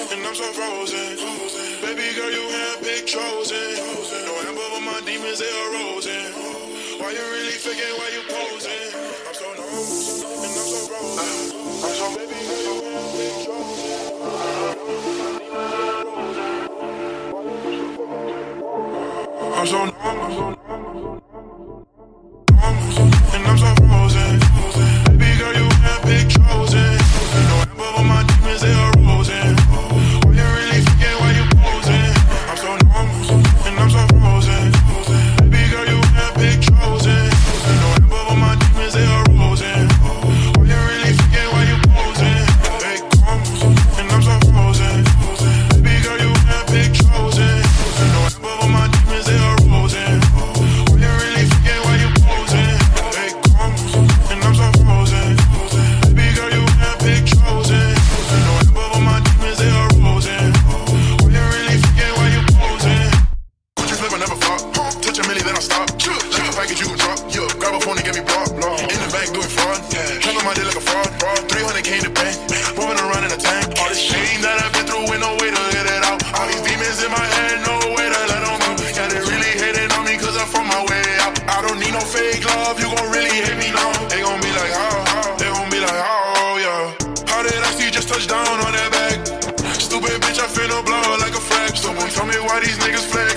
and I'm so frozen. Baby girl, you handpicked chosen. No amber, but my demons, they arosin'. Why you really faking, why you posing? I'm so numb, and I'm so frozen. I'm so baby girl, you handpicked chosen. I'm so numb, and I'm so frozen. Baby girl, you handpicked chosen. No amber, but my demons, they arosin'. Why you really faking, why you posing? I'm so numb, and I'm so frozen. Baby girl, you handpicked chosen. No amber, but my demons, they arosin'. Why you really faking, why you posing? They come, and I'm so frozen. Baby girl, you handpicked chosen. No amber, but my demons, they arosin'. Why you really faking, why you posing? They come, and I'm so frozen. Baby girl, you handpicked chosen. No amber, but my demons, they arosin'. Why you really faking, why you posing? Gucci flip, I never flop. Touch a milli, then I stop. Like a package, you can drop. Grab a phone and get me blocked. In the bank, doing fraud. Handle my day like a fraud. 300K in the bank. Moving around in a tank. All this shame that I've been through with no way to get it out. All these demons in my head, no way to let them out. Yeah, they really hating on me cause I'm from my way out. I don't need no fake love, you gon' really hate me now. They gon' be like, how? They gon' be like, how, yeah. How did I see just touch down on that bag? Stupid bitch, I finna blow like a frag. Someone tell me why these niggas flag.